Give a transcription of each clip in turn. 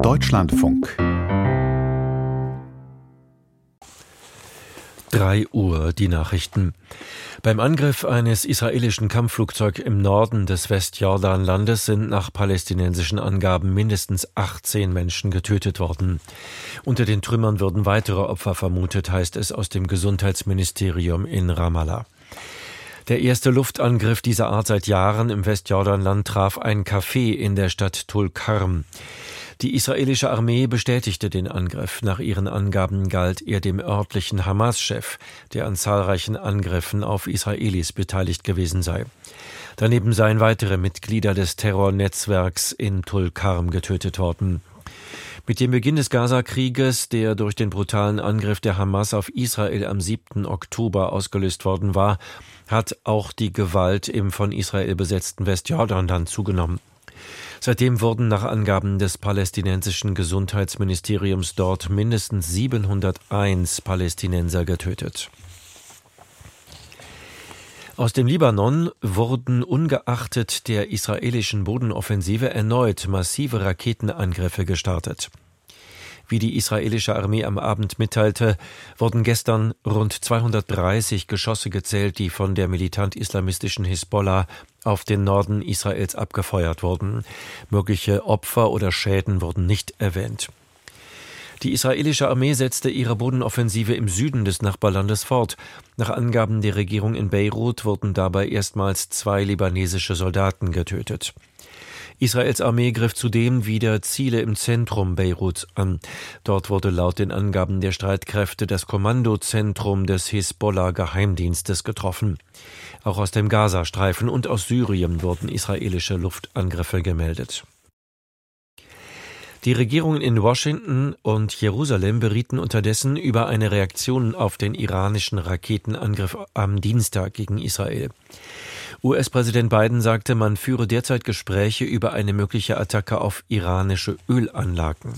Deutschlandfunk 3 Uhr, die Nachrichten. Beim Angriff eines israelischen Kampfflugzeugs im Norden des Westjordanlandes sind nach palästinensischen Angaben mindestens 18 Menschen getötet worden. Unter den Trümmern würden weitere Opfer vermutet, heißt es aus dem Gesundheitsministerium in Ramallah. Der erste Luftangriff dieser Art seit Jahren im Westjordanland traf ein Café in der Stadt Tulkarm. Die israelische Armee bestätigte den Angriff. Nach ihren Angaben galt er dem örtlichen Hamas-Chef, der an zahlreichen Angriffen auf Israelis beteiligt gewesen sei. Daneben seien weitere Mitglieder des Terrornetzwerks in Tulkarm getötet worden. Mit dem Beginn des Gaza-Krieges, der durch den brutalen Angriff der Hamas auf Israel am 7. Oktober ausgelöst worden war, hat auch die Gewalt im von Israel besetzten Westjordanland zugenommen. Seitdem wurden nach Angaben des palästinensischen Gesundheitsministeriums dort mindestens 701 Palästinenser getötet. Aus dem Libanon wurden ungeachtet der israelischen Bodenoffensive erneut massive Raketenangriffe gestartet. Wie die israelische Armee am Abend mitteilte, wurden gestern rund 230 Geschosse gezählt, die von der militant-islamistischen Hisbollah auf den Norden Israels abgefeuert wurden. Mögliche Opfer oder Schäden wurden nicht erwähnt. Die israelische Armee setzte ihre Bodenoffensive im Süden des Nachbarlandes fort. Nach Angaben der Regierung in Beirut wurden dabei erstmals 2 libanesische Soldaten getötet. Israels Armee griff zudem wieder Ziele im Zentrum Beiruts an. Dort wurde laut den Angaben der Streitkräfte das Kommandozentrum des Hisbollah-Geheimdienstes getroffen. Auch aus dem Gazastreifen und aus Syrien wurden israelische Luftangriffe gemeldet. Die Regierungen in Washington und Jerusalem berieten unterdessen über eine Reaktion auf den iranischen Raketenangriff am Dienstag gegen Israel. US-Präsident Biden sagte, man führe derzeit Gespräche über eine mögliche Attacke auf iranische Ölanlagen.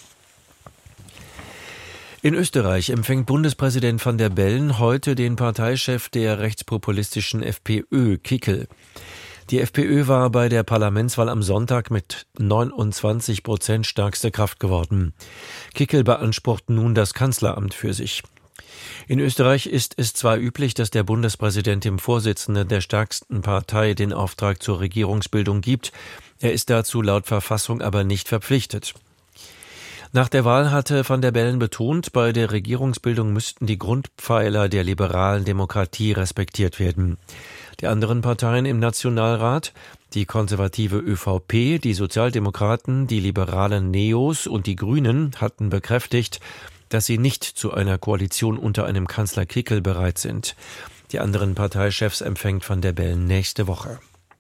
In Österreich empfängt Bundespräsident van der Bellen heute den Parteichef der rechtspopulistischen FPÖ, Kickl. Die FPÖ war bei der Parlamentswahl am Sonntag mit 29% stärkste Kraft geworden. Kickl beansprucht nun das Kanzleramt für sich. In Österreich ist es zwar üblich, dass der Bundespräsident dem Vorsitzenden der stärksten Partei den Auftrag zur Regierungsbildung gibt. Er ist dazu laut Verfassung aber nicht verpflichtet. Nach der Wahl hatte van der Bellen betont, bei der Regierungsbildung müssten die Grundpfeiler der liberalen Demokratie respektiert werden. Die anderen Parteien im Nationalrat, die konservative ÖVP, die Sozialdemokraten, die liberalen Neos und die Grünen hatten bekräftigt, dass sie nicht zu einer Koalition unter einem Kanzler Kickl bereit sind. Die anderen Parteichefs empfängt van der Bellen nächste Woche.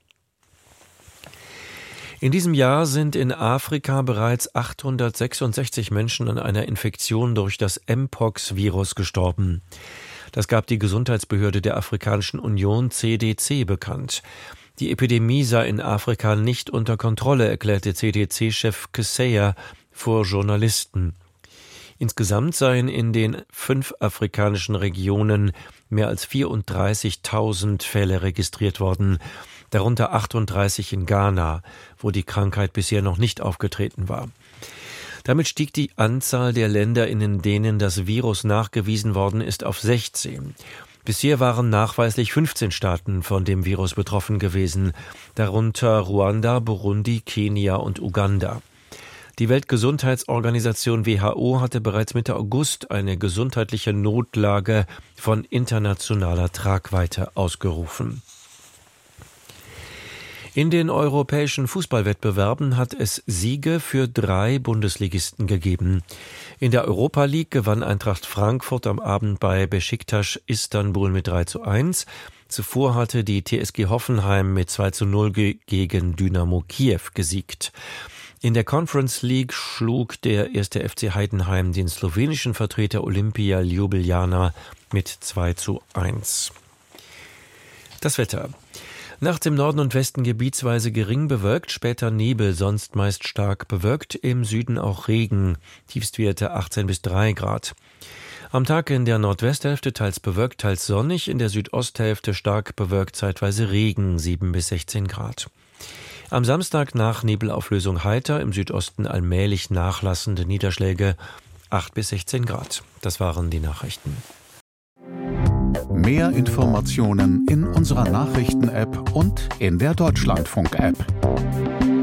In diesem Jahr sind in Afrika bereits 866 Menschen an einer Infektion durch das Mpox-Virus gestorben. Das gab die Gesundheitsbehörde der Afrikanischen Union CDC bekannt. Die Epidemie sei in Afrika nicht unter Kontrolle, erklärte CDC-Chef Keseya vor Journalisten. Insgesamt seien in den 5 afrikanischen Regionen mehr als 34.000 Fälle registriert worden, darunter 38 in Ghana, wo die Krankheit bisher noch nicht aufgetreten war. Damit stieg die Anzahl der Länder, in denen das Virus nachgewiesen worden ist, auf 16. Bisher waren nachweislich 15 Staaten von dem Virus betroffen gewesen, darunter Ruanda, Burundi, Kenia und Uganda. Die Weltgesundheitsorganisation WHO hatte bereits Mitte August eine gesundheitliche Notlage von internationaler Tragweite ausgerufen. In den europäischen Fußballwettbewerben hat es Siege für 3 Bundesligisten gegeben. In der Europa League gewann Eintracht Frankfurt am Abend bei Beşiktaş Istanbul mit 3:1. Zuvor hatte die TSG Hoffenheim mit 2:0 gegen Dynamo Kiew gesiegt. In der Conference League schlug der 1. FC Heidenheim den slowenischen Vertreter Olimpija Ljubljana mit 2:1. Das Wetter. Nachts im Norden und Westen gebietsweise gering bewölkt, später Nebel, sonst meist stark bewölkt, im Süden auch Regen, Tiefstwerte 18 bis 3 Grad. Am Tag in der Nordwesthälfte teils bewölkt, teils sonnig, in der Südosthälfte stark bewölkt, zeitweise Regen, 7 bis 16 Grad. Am Samstag nach Nebelauflösung heiter, im Südosten allmählich nachlassende Niederschläge, 8 bis 16 Grad. Das waren die Nachrichten. Mehr Informationen in unserer Nachrichten-App und in der Deutschlandfunk-App.